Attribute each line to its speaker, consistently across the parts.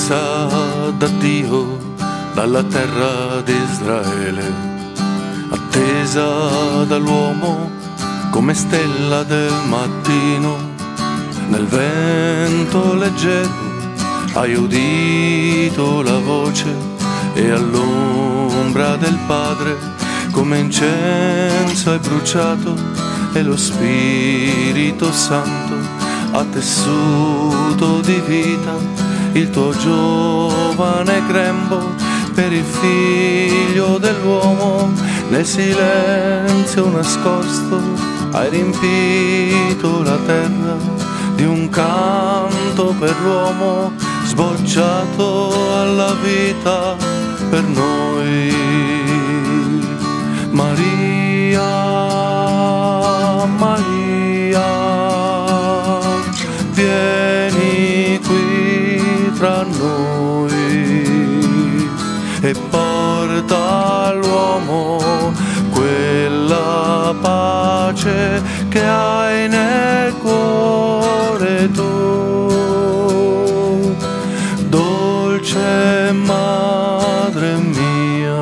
Speaker 1: promessa da Dio, dalla terra d'Israele, attesa dall'uomo come stella del mattino. Nel vento leggero hai udito la voce e all'ombra del Padre come incenso hai bruciato, e lo Spirito Santo ha tessuto di vita il tuo giovane grembo per il figlio dell'uomo. Nel silenzio nascosto hai riempito la terra di un canto per l'uomo sbocciato alla vita per noi. Maria, Maria, vieni qui tra noi e porta all'uomo quella pace che hai nel cuore tu, dolce Madre mia.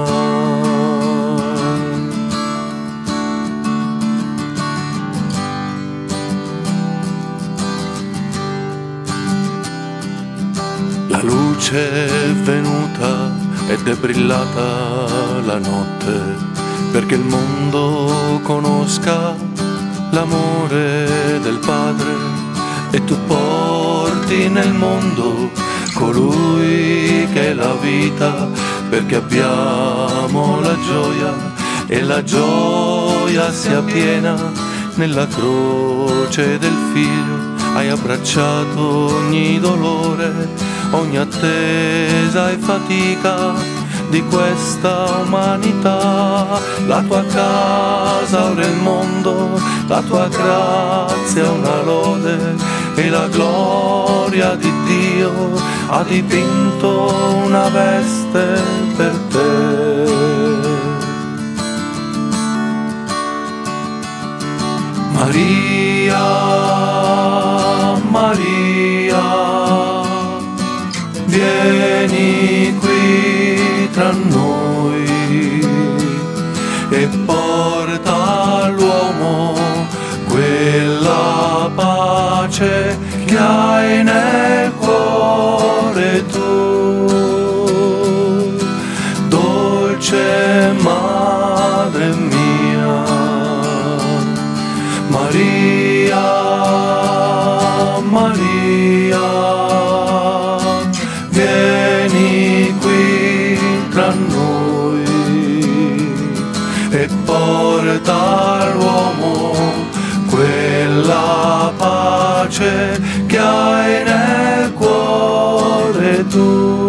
Speaker 1: La luce è venuta ed è brillata la notte, perché il mondo conosca l'amore del Padre, e tu porti nel mondo colui che è la vita, perché abbiamo la gioia e la gioia sia piena nella croce del Figlio. Hai abbracciato ogni dolore, ogni attesa e fatica di questa umanità. La tua casa ora è il mondo, la tua grazia è una lode, e la gloria di Dio ha dipinto una veste per te. Maria, Maria, vieni qui tra noi e porta all'uomo quella pace che hai nel cuore tu, dolce Madre mia. Maria, Maria, vieni qui tra noi e porta all'uomo quella pace che hai nel cuore tu.